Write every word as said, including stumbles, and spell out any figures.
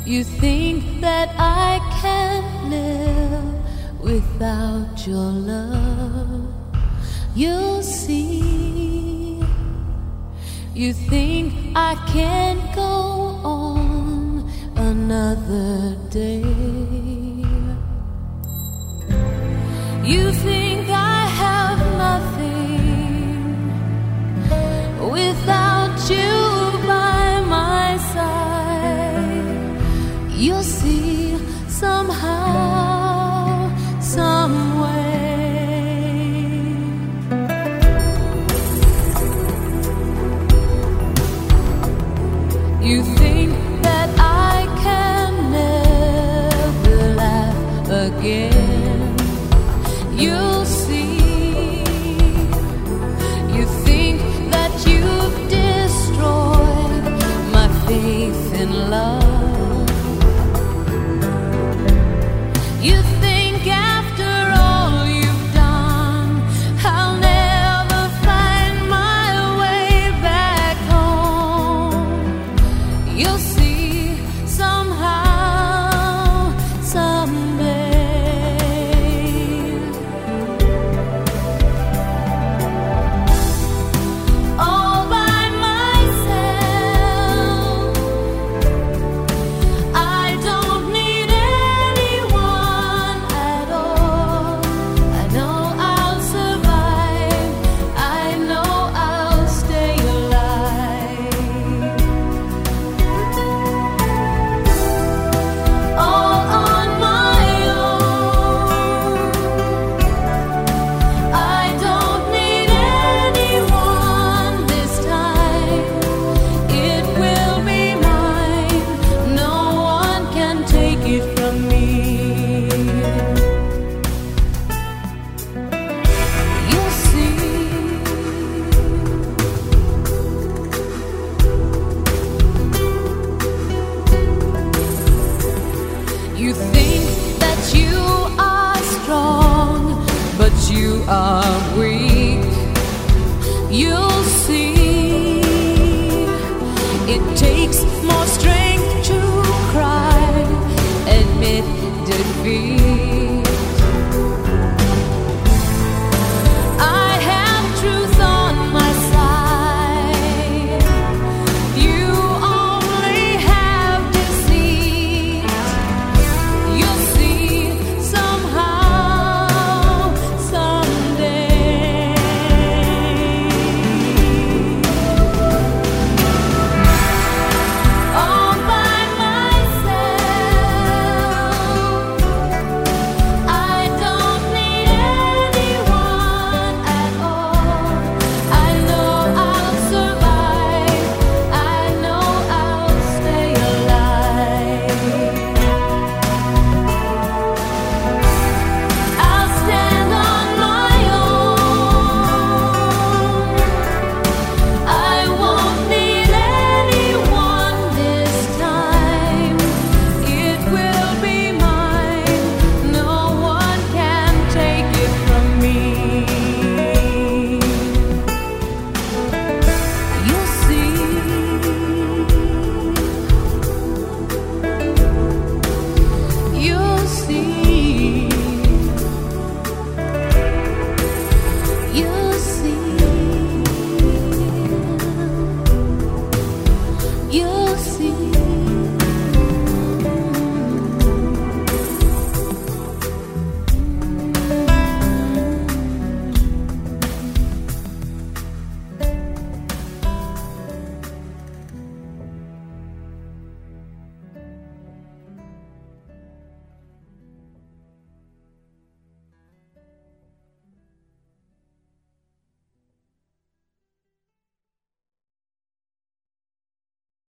You think that I can't live without your love. You'll see. You think I can't go on another day. You think I have nothing without you by my side. You'll see somehow, some way. You think that I can never laugh again. You'll see. You think that you've destroyed my faith in love. You think after all you've done, I'll never find my way back home. You'll see somehow, someday. All by myself, I don't need anyone at all. I know I'll survive. I know I'll stay alive. All on my own. I don't need anyone this time. It will be mine. No one can take it from me. You'll see. You think that you are strong, but you are weak. You'll see. It takes more strength to cry, admit defeat.